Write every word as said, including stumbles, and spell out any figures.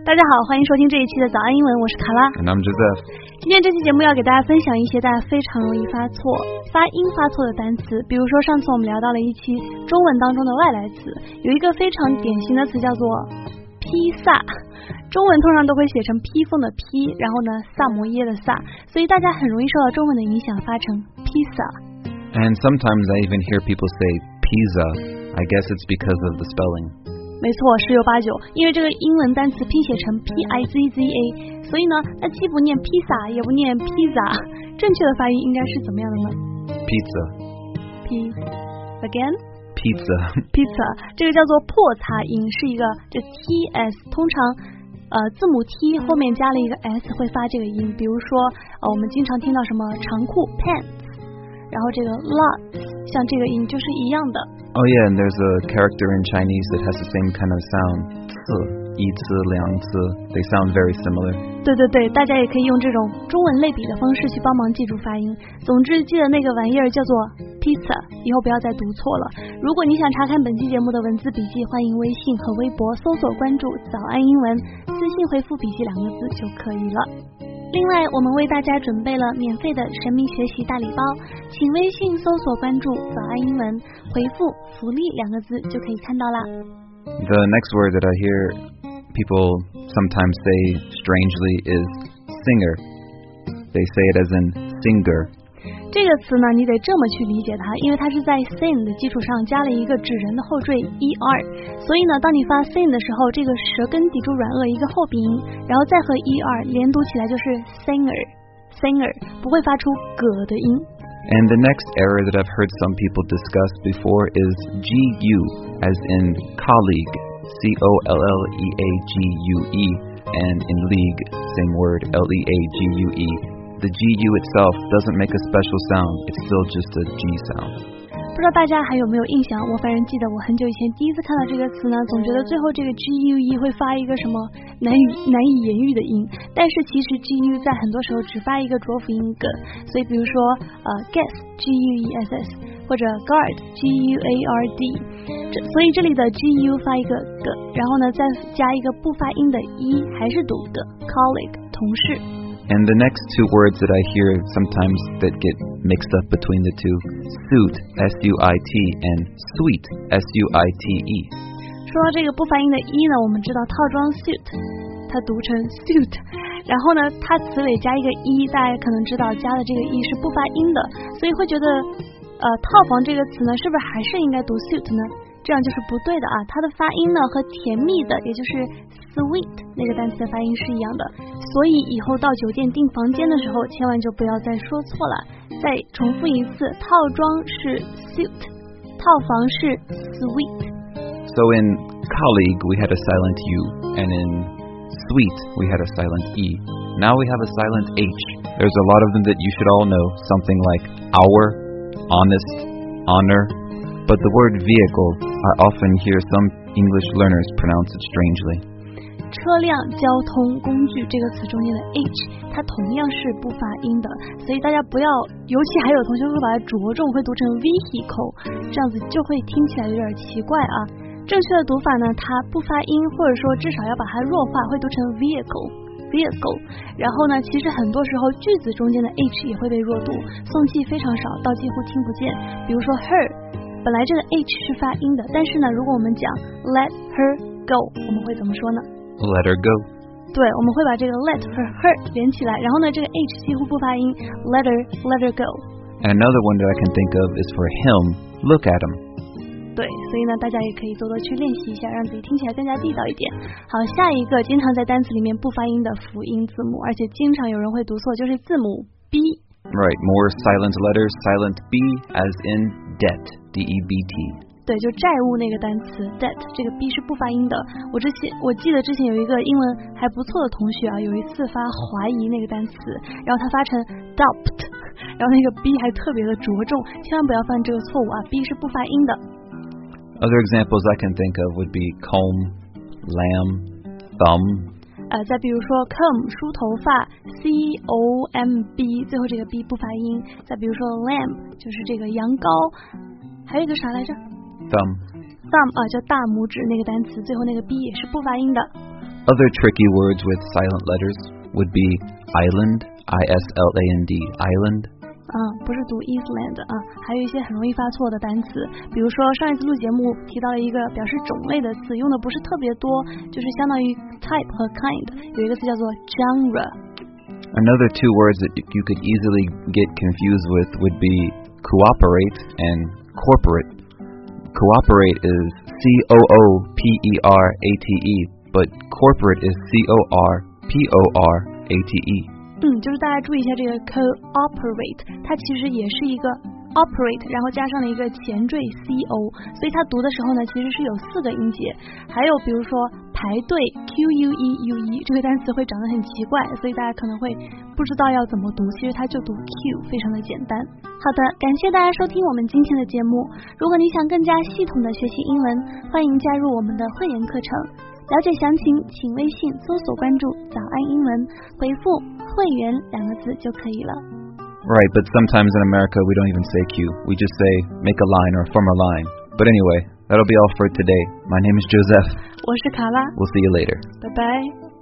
大家好，欢迎收听这一期的早安英文，我是卡拉。 And I'm Joseph. 今天这期节目要给大家分享一些大家非常容易发错、发音发错的单词。比如说上次我们聊到了一期中文当中的外来词，有一个非常典型的词叫做披萨，中文通常都会写成披风的披，然后呢萨摩耶的萨，所以大家很容易受到中文的影响，发成披萨。 And sometimes I even hear people say pizza. I guess it's because of the spelling. 没错，十有八九，因为这个英文单词拼写成 P I Z Z A， 所以呢，它既不念披萨，也不念披萨，正确的发音应该是怎么样的呢 ？Pizza. P again. Pizza. Pizza， 这个叫做破擦音，是一个这 T S 通常呃字母 T 后面加了一个 S 会发这个音，比如说呃我们经常听到什么长裤 pants， 然后这个 lots， 像这个音就是一样的。 Oh yeah, and there's a character in Chinese that has the same kind of sound. 次、一次、两次 they sound very similar. 对对对，大家也可以用这种中文类比的方式去帮忙记住发音。总之记得那个玩意儿叫做 pizza， 以后不要再读错了。如果你想查看本期节目的文字笔记，欢迎微信和微博搜索关注早安英文，私信回复笔记两个字就可以了。另外我们为大家准备了免费的神秘学习大礼包，请微信搜索关注早安英文，回复福利两个字就可以看到啦。 The next word that I hear people sometimes say strangely is singer. They say it as in singer. 这个词呢你得这么去理解它，因为它是在 sin 的基础上加了一个指人的后缀 er， 所以呢当你发 sin 的时候，这个舌根抵住软腭一个后鼻音，然后再和 er 连读起来就是 singer singer， 不会发出葛的音。 And the next error that I've heard some people discuss before is G U as in colleague, C O L L E A G U E, and in league, same word, L E A G U E.The G U itself doesn't make a special sound, it's still just a G sound. 不知道大家还有没有印象，我反正记得我很久以前第一次看到这个词呢，总觉得最后这个 G U E 会发一个什么难以难以言喻的音，但是其实 G U 在很多时候只发一个浊辅音梗，所以比如说呃 guess G U E S S 或者 guard G U A R D， 这所以这里的 G U 发一个梗，然后呢再加一个不发音的 E 还是读的 colleague 同事。 And the next two words that I hear sometimes that get mixed up between the two, suit, S U I T, and sweet, S U I T E. 说到这个不发音的 E 呢，我们知道套装 suit 它读成 suit， 然后呢它词尾加一个 E， 大家可能知道加的这个 E 是不发音的，所以会觉得呃套房这个词呢是不是还是应该读 suit 呢？这样就是不对的啊，它的发音呢和甜蜜的也就是 sweet 那个单词的发音是一样的，所以以后到酒店订房间的时候千万就不要再说错了。再重复一次，套装是 suit， 套房是 sweet。 So in colleague we had a silent U, and in sweet we had a silent E. Now we have a silent H. There's a lot of them that you should all know, something like our, honest, honor.But the word vehicle, I often hear some English learners pronounce it strangely. 车辆、交通工具这个词中间的 H 它同样是不发音的，所以大家不要，尤其还有同学会把它着重会读成 vehicle， 这样子就会听起来有点奇怪啊。正确的读法呢，它不发音，或者说至少要把它弱化，会读成 vehicle vehicle。 然后呢其实很多时候句子中间的 H 也会被弱读，送气非常少，到几乎听不见。比如说 her，本来这个 H 是发音的，但是呢如果我们讲 let her go， 我们会怎么说呢？ Let her go. 对，我们会把这个 let 和 her 连起来，然后呢这个 H 几乎不发音， let her let her go. And another one that I can think of is for him, look at him. 对，所以呢大家也可以多多去练习一下，让自己听起来更加地道一点。好，下一个经常在单词里面不发音的辅音字母，而且经常有人会读错，就是字母 B。 Right, more silent letters, silent B as in debt, D E B T. 对，就债务那个单词 debt， 这个 B 是不发音的。我之前我记得之前有一个英文还不错的同学啊，有一次发怀疑那个单词，然后他发成 doubt， 然后那个 B 还特别的着重，千万不要犯这个错误啊， B 是不发音的。 Other examples I can think of would be comb, lamb, thumb. 呃，再比如说 comb 梳头发 C O M B， 最后这个 B 不发音。再比如说 lamb 就是这个羊羔，还有一个啥来着？ Thumb. Thumb 啊，叫大拇指那个单词，最后那个 B 也是不发音的。 Other tricky words with silent letters would be island, I S L A N D, island. 嗯，不是读 Island 啊，还有一些很容易发错的单词，比如说上一次录节目提到了一个表示种类的词，用的不是特别多，就是相当于 type 和 kind， 有一个词叫做 genre. Another two words that you could easily get confused with would be cooperate and corporate. Cooperate is C O O P E R A T E, but corporate is C O R P O R A T E. 嗯，就是大家注意一下这个 cooperate， 它其实也是一个 operate， 然后加上了一个前缀 co， 所以它读的时候呢，其实是有四个音节。还有比如说排队 Q U E U E 这个单词会长得很奇怪，所以大家可能会不知道要怎么读，其实它就读 Q， 非常的简单。好的，感谢大家收听我们今天的节目。如果你想更加系统的学习英文，欢迎加入我们的会员课程。了解详情，请微信搜索关注早安英文，回复会员两个字就可以了。 Right, but sometimes in America we don't even say Q. We just say make a line or form a line. But anyway, that'll be all for today. My name is Joseph. 我是卡拉。 We'll see you later. 拜拜。